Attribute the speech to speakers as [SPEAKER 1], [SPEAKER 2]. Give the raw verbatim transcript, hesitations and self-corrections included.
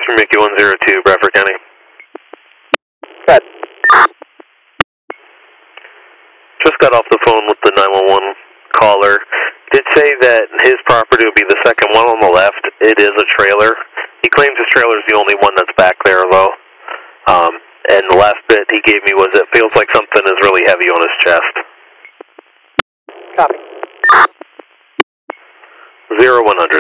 [SPEAKER 1] from Mickey one zero two, Bradford County.
[SPEAKER 2] Good.
[SPEAKER 1] Just got off the phone with the nine one one caller. Did say that his property would be the second one on the left. It is a trailer. He claims his trailer is the only one that's back there, though. Um, and the last bit he gave me was it feels like something is really heavy on his chest.
[SPEAKER 2] Copy.
[SPEAKER 1] Zero one hundred.